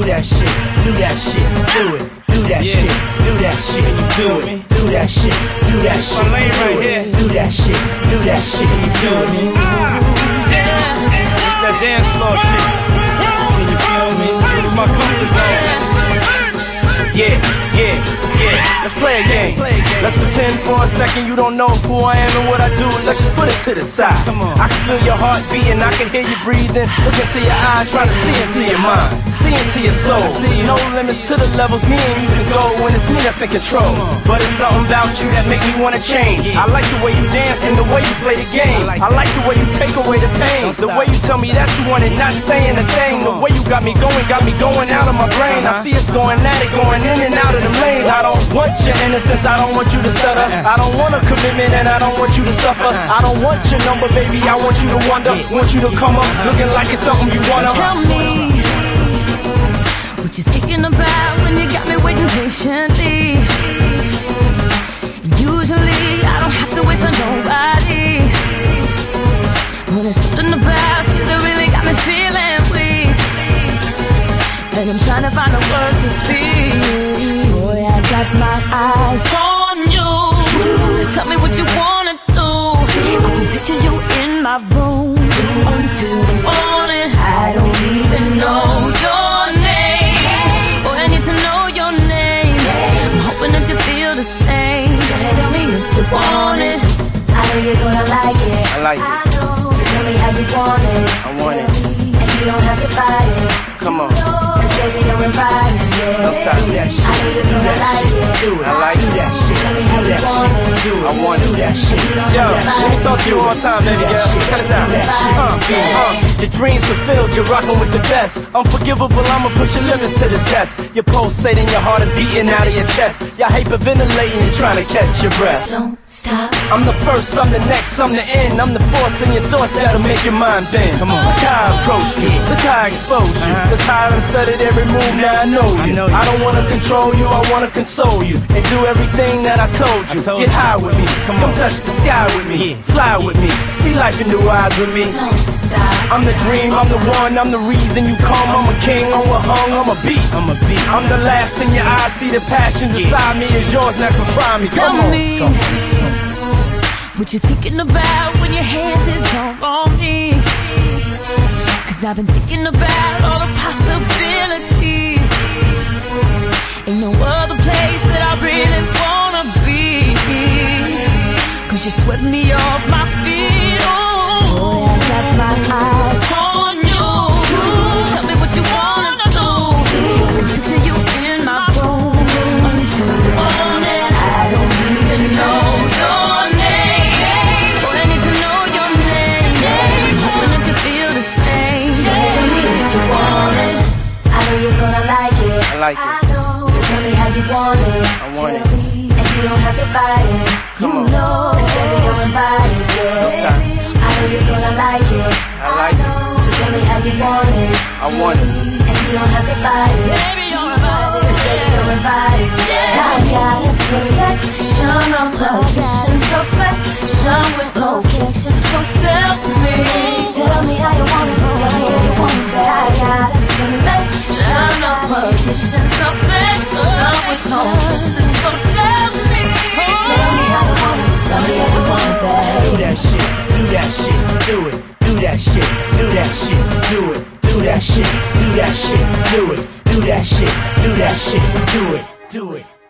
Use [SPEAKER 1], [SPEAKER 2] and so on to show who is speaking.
[SPEAKER 1] do that shit, do that shit, do it. Do that shit, do that shit, do it. Do that shit, do that shit, do it. Do that shit, do that shit, do it. It's that dance floor shit. Can you feel me? It's my comfort zone. Yeah, yeah, yeah. Let's play a game. Let's pretend for a second you don't know who I am and what I do. Let's just put it to the side. I can feel your heart beating, I can hear you breathing. Look into your eyes, trying to see into your mind, see into your soul. No limits to the levels me and you can go when it's me that's in control. But it's something about you that make me wanna change. I like the way you dance and the way you play the game. I like the way you take away the pain, the way you tell me that you want it, not saying a thing. The way you got me going out of my brain. I see us going at it, going in and out of the lanes. I don't want your innocence, I don't want you to stutter. I don't want a commitment and I don't want you to suffer. I don't want your number, baby, I want you to wonder. Want you to come up looking like it's something you wanna.
[SPEAKER 2] Tell me what you thinking about when you got me waiting patiently. Usually I don't have to wait for nobody, but there's something about you that really got me feeling weak, and I'm trying to find the words to speak. Boy, I got my eyes on you. Tell me what you wanna do. I can picture you in my room until the morning. I don't even know your name. Boy, I need to know your name. I'm hoping that you feel the same. Tell me if you want it. I know you're gonna like it.
[SPEAKER 1] I like it.
[SPEAKER 2] So tell me how you want it.
[SPEAKER 1] I want it.
[SPEAKER 2] And you don't have to fight it.
[SPEAKER 1] Come on.
[SPEAKER 2] Cause baby, you're invited, yeah.
[SPEAKER 1] Don't stop that shit.
[SPEAKER 2] I know you're gonna like it.
[SPEAKER 1] Do it. I like it.
[SPEAKER 2] So tell me how you want it.
[SPEAKER 1] Do it. I want it. Do that shit. Yo, let me talk to you one more time, baby girl. Check this out. Your dreams fulfilled, you're rocking with the best. Unforgivable, I'ma push your limits to the test. You're pulsating, your heart is beating out of your chest. You're hyperventilating, you're trying to catch your breath.
[SPEAKER 2] Don't stop.
[SPEAKER 1] I'm the first, I'm the next, I'm the end. I'm the force in your thoughts that'll make your mind bend. Come on. Look how I approach you, look how I expose you. Look how I studied every move, now I know you. I don't wanna control you, I wanna console you. And do everything that I told you. Get high with me, come touch the sky with me. Fly with me, see life in new eyes with me.
[SPEAKER 2] Don't stop.
[SPEAKER 1] I'm the dream, I'm the one, I'm the reason you come. I'm a king, I'm a hung, I'm a beast. I'm the last in your eyes, see the passions inside me is yours, now confine me.
[SPEAKER 2] Tell
[SPEAKER 1] Come on.
[SPEAKER 2] me what you thinking about when your hands is on me. Cause I've been thinking about all the possibilities. Ain't no other place that I really wanna be. Cause you swept me off my feet. Oh, I got my eyes on you. Tell me what you wanna do. I can picture you in my room until the morning. I don't even know your name. Boy, I need to know your name. I'm hoping that you feel the same. Tell me if you want it. I know you're gonna like it.
[SPEAKER 1] I like it.
[SPEAKER 2] So tell me how you want it.
[SPEAKER 1] I want it.
[SPEAKER 2] And you don't have to fight it.
[SPEAKER 1] Come on.
[SPEAKER 2] Know that baby, you're invited, yeah.
[SPEAKER 1] Don't stop.
[SPEAKER 2] I know you're gonna like it.
[SPEAKER 1] I like it.
[SPEAKER 2] So tell me how you want it.
[SPEAKER 1] I want it.
[SPEAKER 2] And you don't have to fight it. Baby, you're invited. Baby, you're invited, yeah. I got a selection of positions, perfection with locations. So tell me how you want it. Tell me how you want it. I got a selection of positions, perfection with locations. So tell me how you want it. Tell me how you want it, babe.
[SPEAKER 1] Do that shit, do that shit, do it. Do that shit, do that shit, do it. Do that shit, do that shit, do it. Do that shit, do that shit, do it. Do it.